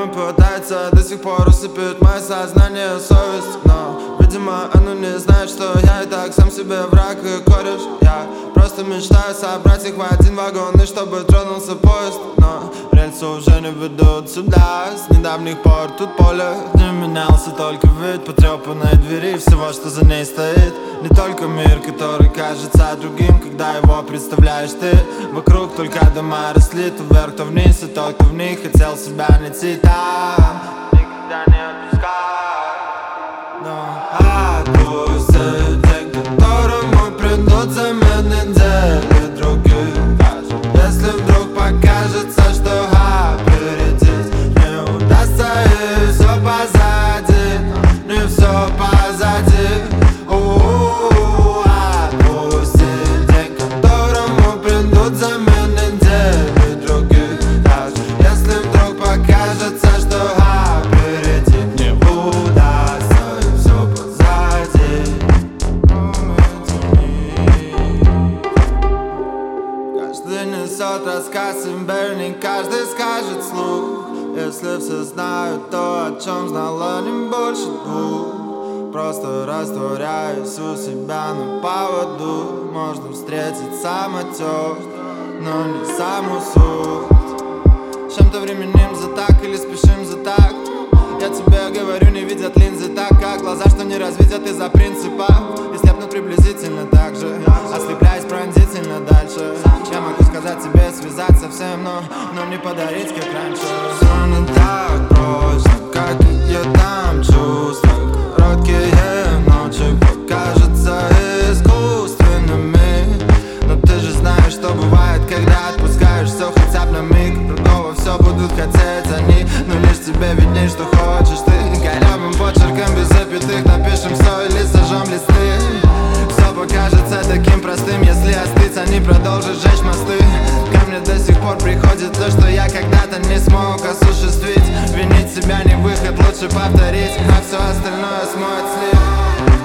Время пытается до сих пор усыпить мое сознание, совесть. Но, видимо, оно не знает, что я и так сам себе враг и кореш. Я просто мечтаю собрать их в один вагон, и чтобы тронулся поезд. Но рельсы уже не ведут сюда. С недавних пор тут поле не менялся, только вид потрепанной двери всего, что за ней стоит. Не только мир, который кажется другим, когда его представляешь ты. Вокруг только дома росли, то вверх, то вниз, и тот, кто в них хотел себя найти там, никогда не отпускай. Но отпусти день, которому придут замены недели других. Если вдруг покажется, что опередить не удастся, и все позади, не все позади. Отпусти день, которому придут замены недели других. Даже если вдруг покажется, что опередить не удастся, и все позади. Каждый несет рассказ, и не каждый скажет вслух. Если все знают то, о чем знала не больше двух. Просто растворяюсь у себя на поводу. Можно встретить самотек, но не саму суть. Чем-то временем за так или спешим за так. Я тебе говорю, не видят линзы так, как глаза, что не развидят из-за принципа. И слепнут приблизительно так же, ослепляясь пронзительно дальше. Я могу сказать тебе связаться всем, но не подарить, как раньше. Все не так просто, как и я там чувствую. Короткие ночи покажутся искусственными. Но ты же знаешь, что бывает, когда отпускаешь все хотя бы на миг. Другого все будут хотеть они, но лишь тебе видней, что хочешь ты. Корявым почерком без запятых напишем все или сожжем листы. Все покажется таким простым, если остыть, они продолжат жечь мосты. Ко мне до сих пор приходит то, что я когда-то не смог осуществить. Винить себя не выход, лучше повторить, а все остальное смоет слив.